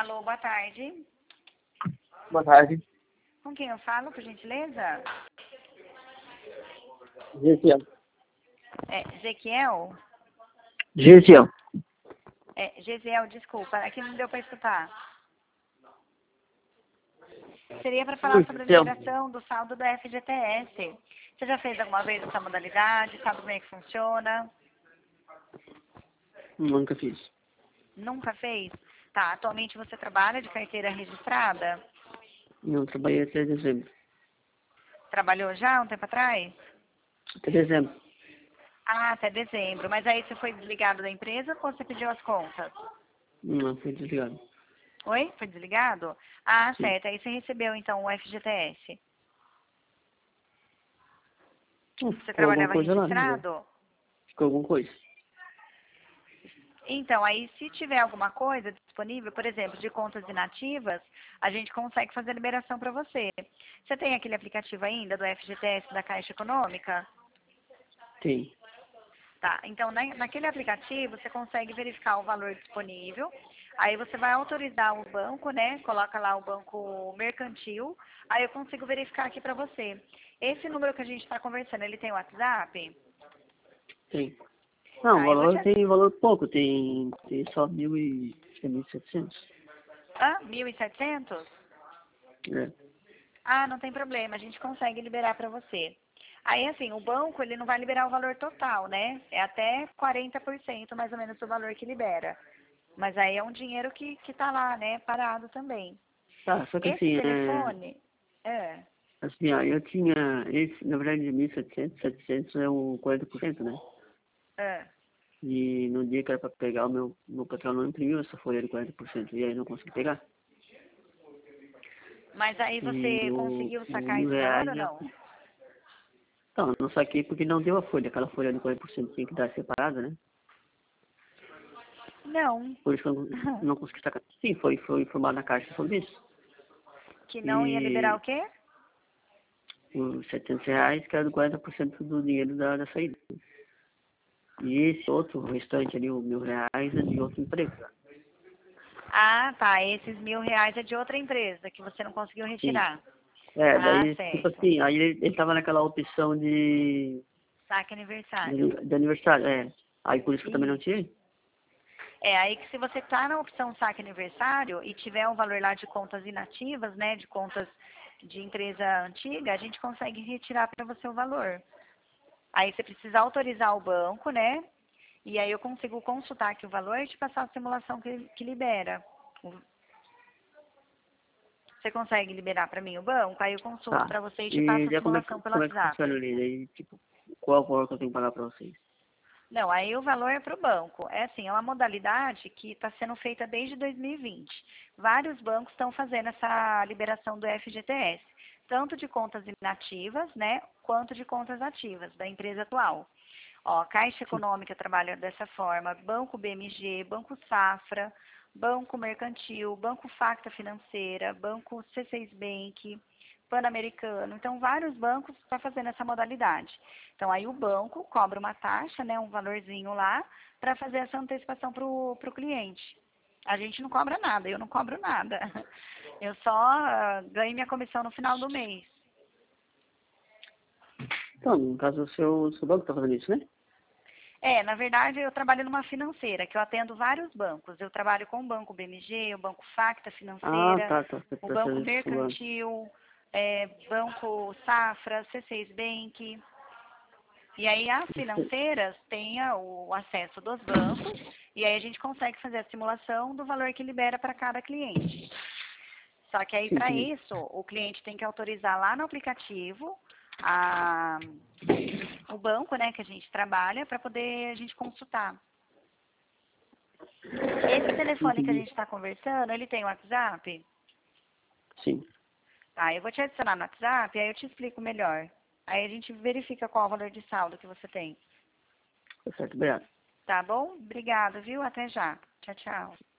Alô, boa tarde. Boa tarde. Com quem eu falo, por gentileza? Gesiel. Ezequiel? Gesiel. Gesiel, desculpa, aqui não deu para escutar. Seria para falar sobre a Gesiel. liberação do saldo do FGTS. Você já fez alguma vez essa modalidade? Sabe como é que funciona? Nunca fiz. Nunca fez? Tá, atualmente você trabalha de carteira registrada? Não trabalhei até dezembro. Trabalhou já um tempo atrás? Até dezembro. Ah, até dezembro. Mas aí você foi desligado da empresa ou você pediu as contas? Não, foi desligado. Oi? Foi desligado? Ah, Sim. certo. Aí você recebeu então o FGTS. Você Ficou alguma trabalhava coisa lá, né? registrado? Ficou alguma coisa. Então, aí se tiver alguma coisa disponível, por exemplo, de contas inativas, a gente consegue fazer a liberação para você. Você tem aquele aplicativo ainda do FGTS da Caixa Econômica? Tem. Tá, então naquele aplicativo você consegue verificar o valor disponível, aí você vai autorizar o banco, né? Coloca lá o banco mercantil, aí eu consigo verificar aqui para você. Esse número que a gente está conversando, ele tem WhatsApp? Tem. Não, o Tá, eu vou te... valor tem valor pouco. Tem só 1.700. 1.700? É. Ah, não tem problema, a gente consegue liberar para você. Aí, assim, o banco, ele não vai liberar o valor total, né? É até 40% mais ou menos do valor que libera. Mas aí é um dinheiro que tá lá, né, parado também. Tá, só que Esse assim, telefone, eu tinha, na verdade, 1.700, 700 é o 40%, né? é. E no dia que era pra pegar, o meu patrão não imprimiu essa folha de 40%. E aí não consegui pegar. Mas aí E você conseguiu o sacar mil esse valor reais ou já. não? Não, eu não saquei porque não deu a folha. Aquela folha de 40% tinha que dar separada, né? Não. Por isso que eu não consegui sacar. Sim, foi informado na caixa sobre isso. Que não ia liberar o E quê? os R$ 700, que era do 40% do dinheiro da saída. E esse outro, o restante ali, o R$ 1.000, é de outro emprego. Ah, tá. Esses R$ 1.000 é de outra empresa que você não conseguiu Sim. retirar. É, Ah, daí, tipo certo. assim, aí ele tava naquela opção Saque aniversário. de aniversário, é. Aí por isso que eu também não Isso. tirei. É, aí que se você tá na opção saque aniversário e tiver um valor lá de contas inativas, né, de contas de empresa antiga, a gente consegue retirar para você o valor. Aí você precisa autorizar o banco, né? E aí eu consigo consultar aqui o valor e te passar a simulação que libera. Você consegue liberar para mim o banco? Aí eu consulto Tá. para você e te E passo a já simulação pelo como é que funciona WhatsApp. ali? Daí, tipo, qual o valor que eu tenho que pagar pra vocês? Não, aí o valor é para o banco. É assim, é uma modalidade que está sendo feita desde 2020. Vários bancos estão fazendo essa liberação do FGTS, tanto de contas inativas, né, quanto de contas ativas da empresa atual. Ó, Caixa Sim. Econômica trabalha dessa forma, Banco BMG, Banco Safra, Banco Mercantil, Banco Facta Financeira, Banco C6 Bank, Pan-Americano. Então, vários bancos estão fazendo essa modalidade. Então, aí o banco cobra uma taxa, né, um valorzinho lá, para fazer essa antecipação para o cliente. A gente não cobra nada, eu não cobro nada. Eu só ganho minha comissão no final do mês. Então, no caso, o seu banco tá fazendo isso, né? É, na verdade, eu trabalho numa financeira, que eu atendo vários bancos. Eu trabalho com o Banco BMG, o Banco Facta Ah, Financeira, tá. Você o tá Banco fazendo isso antes. Mercantil, Banco Safra, C6 Bank. E aí as financeiras têm o acesso dos bancos e aí a gente consegue fazer a simulação do valor que libera para cada cliente. Só que aí Sim, para entendi. isso o cliente tem que autorizar lá no aplicativo o banco, né, que a gente trabalha para poder a gente consultar. Esse telefone que a Entendi. gente está conversando, ele tem WhatsApp? Sim. Tá, eu vou te adicionar no WhatsApp, aí eu te explico melhor. Aí a gente verifica qual o valor de saldo que você tem. Tá certo, obrigado. Tá bom? Obrigada, viu? Até já. Tchau, tchau.